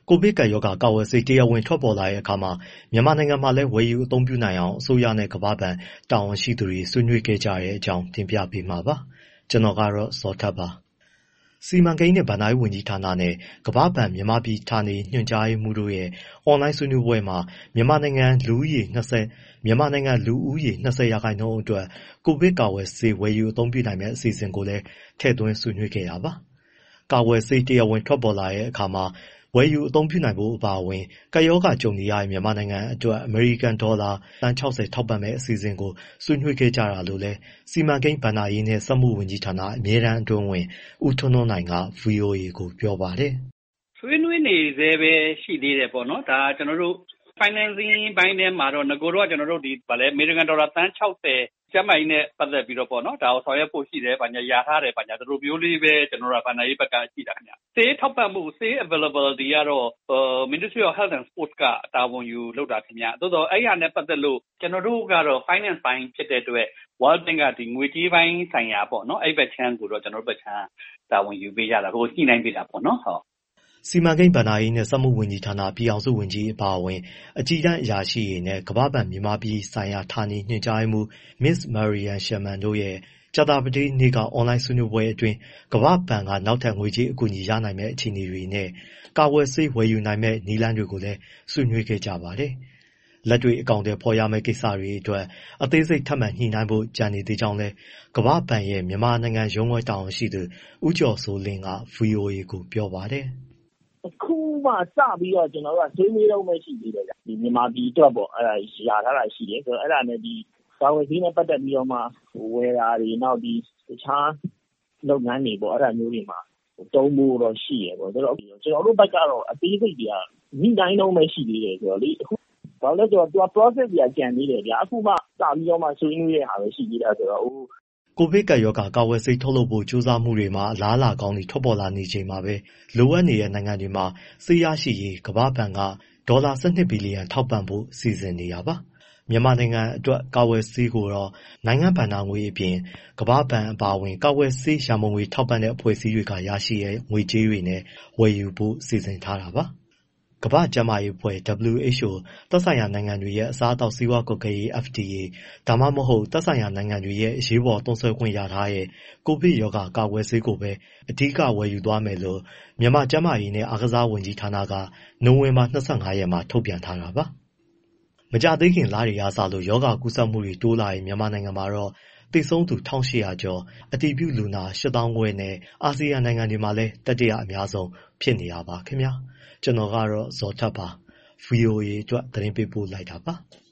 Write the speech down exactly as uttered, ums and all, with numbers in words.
ကိုဗစ်ကပ်ရောဂါကာကွယ်ဆေးတရားဝင်ထွက်ပေါ်လာတဲ့အခါမှာမြန်မာနိုင်ငံမှာလည်းဝယ်ယူအသုံးပြုနိုင်အောင်အစိုးရနဲ့ကမ္ဘာ့ဘဏ်တာဝန်ရှိသူတွေဆွေးနွေးခဲ့ကြတဲ့အကြောင်းတင်ပြပေးမှာပါ။ကျွန်တော်ကတော့ဇော်ထက်ပါ။စီမံကိန်းနဲ့ဘဏ္ဍာရေးဝန်ကြီးဌာနနဲ့ကမ္ဘာ့ဘဏ်မြန်မာပြည်ဌာနေညွှန်ကြားရေးမှူးတို့ရဲ့အွန်လိုင်းဆွေးနွေးပွဲမှာမြန်မာနိုင်ငံလူဦးရေ၂၀မြန်မာနိုင်ငံလူဦးရေ၂၀ရာခိုင်နှုန်းအတွက်ကိုဗစ်ကာကွယ်ဆေးဝယ်ယူအသုံးပြုနိုင်မယ့်အစီအစဉ်ကိုလည်းထည့်သွင်းဆွေးနွေးခဲ့တာပါ။ကာကွယ်ဆေးတရားဝင်ထွက်ပေါ်လာတဲ့အခါမှာဝယ်ယူအသုံးပြုနိုင်ဖို့အပါအဝင်ကပ်ရောဂါကြုံနေရတဲ့မြန်မာနိုင်ငံအတွက်အမေရိကန်ဒေါ်လာသန်း၆၀ထောက်ပံ့မယ့်အစီအစဉ်ကိုဆွေးနွေးခဲ့ကြတာလို့လည်းစီမံကိန်းဘဏ္ဍာရေးနဲ့စက်မှုဝန်ကြီးဌာနအမြဲတမ်းအတွင်းဝန်ဦးထွန်းထွန်းနိုင်က ဗွီအိုအေကိုပြောပါတယ်။ဆွေးနွေးနေသေးပဲရှိသေးတယ်ပေါ့နော်။ဒါကျွန်တော်တို့ financing ဘိုင်းထဲမှာတော့ငကိုတော့ကျွန်တော်တို့ဒီဗာလဲအမေရိကန်ဒေါ်လာသန်း၆၀ကျန်းမာရေးနဲ့ပတ်သက်ပြီးတော့ပေါ့နော်ဒါကိုဆောင်ရွက်ဖို့ရှိတယ်ဗာညာယာထားတယ်ဗာညာတို့မျိုးလေးပဲကျွန်တော်တို့ကဗာညာရေးဘက်ကရှိတာခင်ဗျ။ဆေးထောက်ပံ့မှုဆေး availability ကတော့ Ministry of Health and Sports ကတာဝန်ယူလုပ်တာခင်ဗျ။သို့တော့အဲ့ရနဲ့ပတ်သက်လို့ကျွန်တော်တို့ကတော့ finance ဘိုင်းဖြစ်တဲ့အတွက် World Bank ကဒီငွေကြေးဘိုင်းဆိုင်ရာပေါ့နော်အဲ့ဘက်ချမ်းကိုတော့ကျွန်တော်တို့ဘက်ချမ်းတာဝန်ယူပေးကြတာကိုညှိနှိုင်းပေးတာပေါ့နော်ဟုတ်စီမံကိန်းဘဏ္ဍာရေးနဲ့စက်မှုဝန်ကြီးဌာနပြည်အောင်စုဝန်ကြီးအပါအဝင်အကြီးတန်းအရာရှိတွေနဲ့ကမ္ဘာ့ဘဏ်မြန်မာပြည်ဆိုင်ရာဌာနေညွှန်ကြားရေးမှူး Miss Marian Sherman တို့ရဲ့ကြာသပတေးနေ့ကအွန်လိုင်းဆွေးနွေးပွဲအတွင်းကမ္ဘာ့ဘဏ်ကနောက်ထပ်ငွေကြေးအကူအညီရနိုင်မယ့်အခြေအနေတွေနဲ့ကာကွယ်ဆေးဝယ်ယူနိုင်မယ့်နည်းလမ်းတွေကိုလည်းဆွေးနွေးခဲ့ကြပါတယ်။လက်တွေ့အကောင့်တွေပေါ်ရမယ့်ကိစ္စတွေအတွက်အသေးစိတ်ထပ်မံညှိနှိုင်းဖို့ကြံနေသေးကြောင်းလည်းကမ္ဘာ့ဘဏ်ရဲ့မြန်မာနိုင်ငံရုံးခွဲတာဝန်ရှိသူဦးကျော်စိုးလင်းက ဗွီအိုအေကိုပြောပါတယ်။အခုမှစပြီးတော့ကျွန်တော်တို့ကဆွေးနွေးတော့မှရှိသေးတယ်ဗျဒီမြန်မာပြည်အတွက်ပေါ့အဲ့ဒါရာထားတာရှိတယ်ဆိုတော့အဲ့ဒါနဲ့ဒီကာဝယ်ဆေးနဲ့ပတ်သက်ပြီးတော့မှဝယ်တာတွေနောက်ဒီတခြားလုပ်ငန်းတွေပေါ့အဲ့ဒါမျိုးတွေမှာတုံးဖို့တော့ရှိရပေါ့ဆိုတော့ကျွန်တော်တို့ဘက်ကတော့အသေးစိတ်တွေကညှိနှိုင်းတော့မှရှိသေးတယ်ဆိုတော့လေအခုဘာလို့လဲဆိုတော့သူက process တွေကကြံသေးတယ်ဗျအခုမှစပြီးတော့မှဆွေးနွေးရတာပဲရှိသေးတာဆိုတော့ကိုဗစ်ကပ်ရောဂါကာကွယ်ဆေးထုတ်လုပ်ဖို့ကြိုးစားမှုတွေမှာအလားအလာကောင်းတွေထွက်ပေါ်လာနေချိန်မှာပဲလိုအပ်နေတဲ့နိုင်ငံတွေမှာဆေးရရှိရေးကမ္ဘာ့ဘဏ်ကဒေါ်လာ၁၂ဘီလီယံထောက်ပံ့ဖို့စီစဉ်နေတာပါ။မြန်မာနိုင်ငံအတွက်ကာကွယ်ဆေးကိုတော့နိုင်ငံဘဏ္ဍာငွေအပြင်ကမ္ဘာ့ဘဏ်အပါအဝင်ကာကွယ်ဆေးရန်ပုံငွေထောက်ပံ့တဲ့အဖွဲ့အစည်းတွေကရရှိတဲ့ငွေကြေးတွေနဲ့ဝယ်ယူဖို့စီစဉ်ထားတာပါ။ကမ္ဘာ့ကျန်းမာရေးအဖွဲ့ ဒဗ္ဗလျူအိုက်အိုသက်ဆိုင်ရာနိုင်ငံတွေရဲ့အစားအသောက်ဆေးဝါးကွပ်ကဲရေး F D A ဒါမှမဟုတ်သက်ဆိုင်ရာနိုင်ငံတွေရဲ့အရေးပေါ်သုံးစွဲခွင့်ရထားတဲ့ကိုဗစ်ရောဂါကာကွယ်ဆေးကိုပဲအဓိကဝယ်ယူသွားမယ်လို့မြန်မာကျန်းမာရေးနဲ့အားကစားဝန်ကြီးဌာနကနိုဝင်ဘာ၂၅ရက်မှာထုတ်ပြန်ထားတာပါ။မကြာသေးခင်လတွေကစလို့ရောဂါကူးစက်မှုတွေတိုးလာတဲ့မြန်မာနိုင်ငံမှာတော့သေဆုံးသူ၁၈၀၀ကျော်အတည်ပြုလူနာ၈သောင်းခွဲနဲ့အာဆီယံနိုင်ငံတွေမှာလည်းတတိယအများဆုံးဖြစ်နေတာပါခင်ဗျာ။ကျွန်တော်ကတော့ဇော်ထက်ပါ ဗွီအိုအေအတွက်သတင်းပေးပို့လိုက်တာပါ။